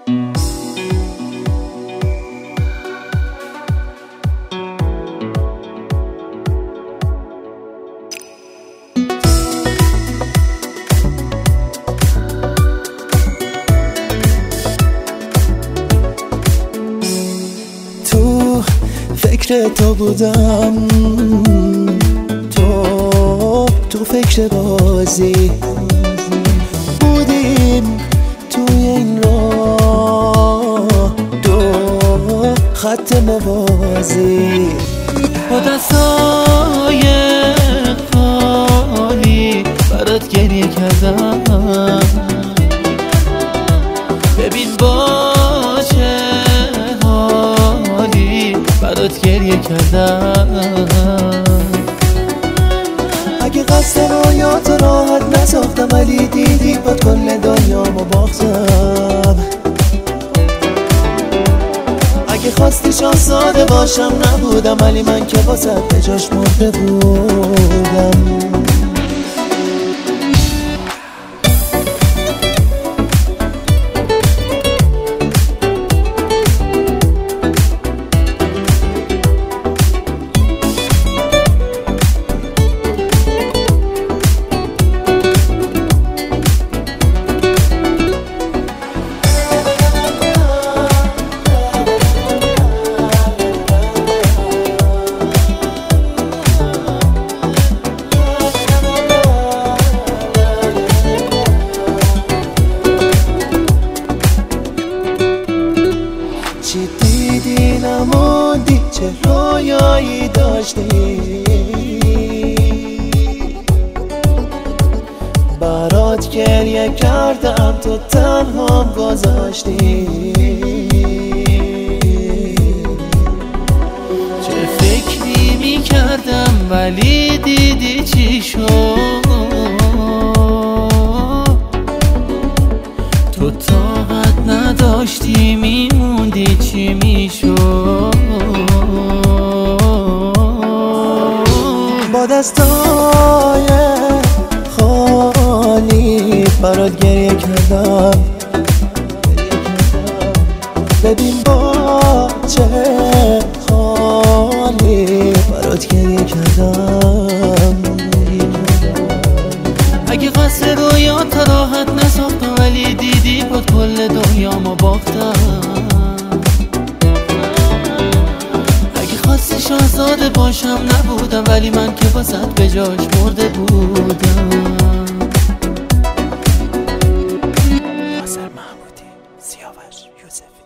فکر تو بودم، تو فکر بازی بودیم توی این راه، دو خط موازی با دستای خالی برات گریه کردم. ببین با چه حالی برات گریه کردم. اگه قصد رویات راحت نساختم، ولی دیدی با کل دنیامو باختم. اگه خواستی شاهزاده باشم نبودم، ولی من که واسه به جاش مرده بودم. چی دیدی نموندی، چه رویایی داشتی، برات گریه کردم تو تنهام گذاشتی. چه فکری میکردم ولی دیدی چی شد، تو طاقت نداشتی میموندی چی میشد. با دستای خالی برات گریه کردم. ببین با چه حالی برات گریه کردم. اگه قصد رویات راحت نساختم، ولی دیدی با کل دنیامو باختم. اگه خواستی شاهزاده باشم نبودم، ولی من که واسط به جاش مرده بودم. ناصر محمودی، سیاوش یوسف.